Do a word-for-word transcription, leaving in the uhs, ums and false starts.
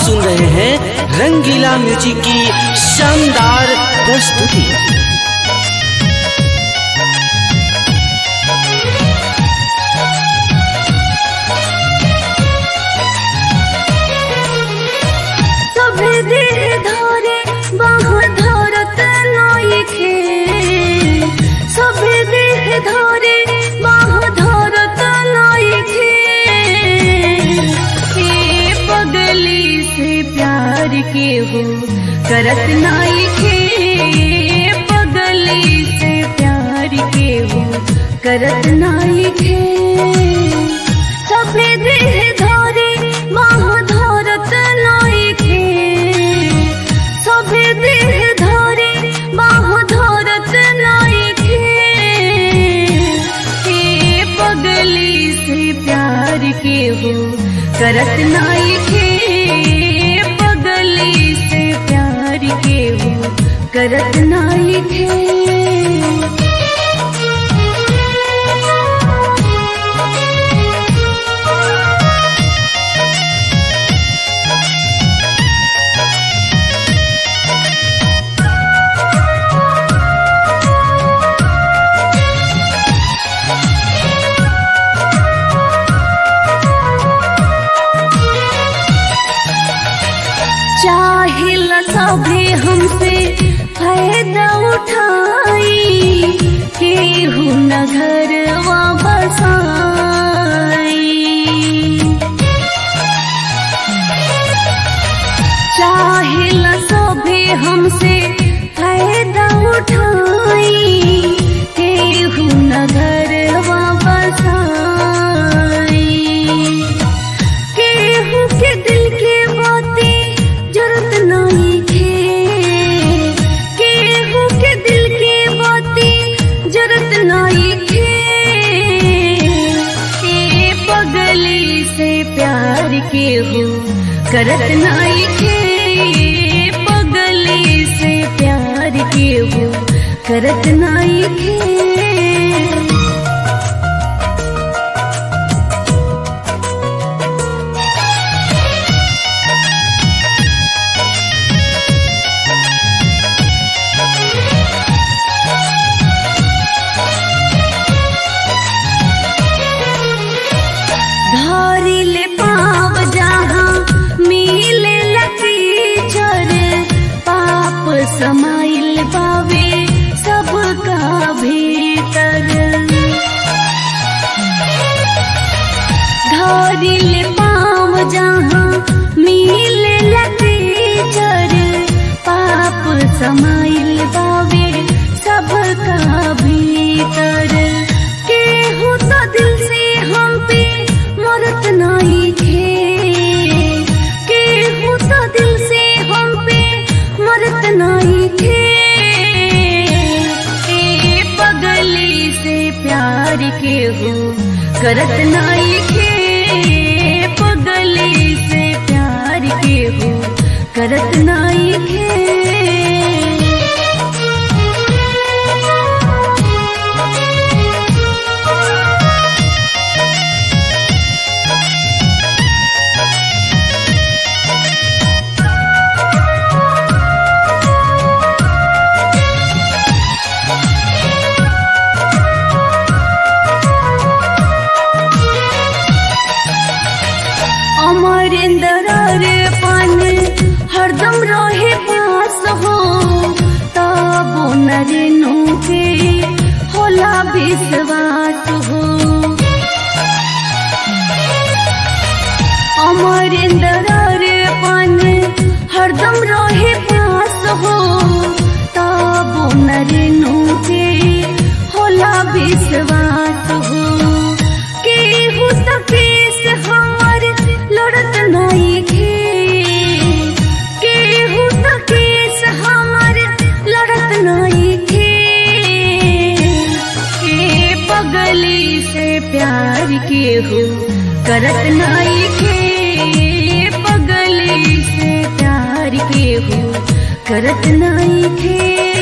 सुन रहे हैं रंगीला म्यूजिक की शानदार प्रस्तुति। के हो करत नाई खे पगली से प्यार के हो करत नाई खे सभे देह धोरे बाह धोरत नाई खे सभे देह धोरे बाह धोरत नाई खे हे पगली से प्यार के हो करत नाई खे के हो करत नाई खे। चाहिल सभे हमसे फायदा उठाई केहू न घरवा बसाई। चाहिल सभे हमसे फायदा उठाई केहू न घरवा बसाई। केहू के दिल के बातें जरूरत नहीं खे केहू के दिल के बातें जरूरत नहीं खे हे पगली से प्यार के हो करत नहीं खे पगली से प्यार के हो करत नहीं खे। समाइल बावे सबका भीतर धारिल पाँव जहाँ मिले लगे चर पाप समाइल बावे सबका भीतर। केहू तो दिल से हम पे मरत नहीं खे केहू तो दिल से हम पे मरत नहीं खे हे पगली से प्यार के हो करत नहीं खे पगली से प्यार के हो करत नहीं खे। हरदम रहे पास हो तब नरेनु के होला विश्वास हो। अमरेंद्र रे पन हरदम रहे पास हो तब नरेनु के होला विश्वास हो। केहू तो केस हमार लड़त नहीं खे केस हमार लड़त नहीं खे हे पगली से प्यार के हो करत नहीं खे पगली से प्यार के हो करत नहीं खे।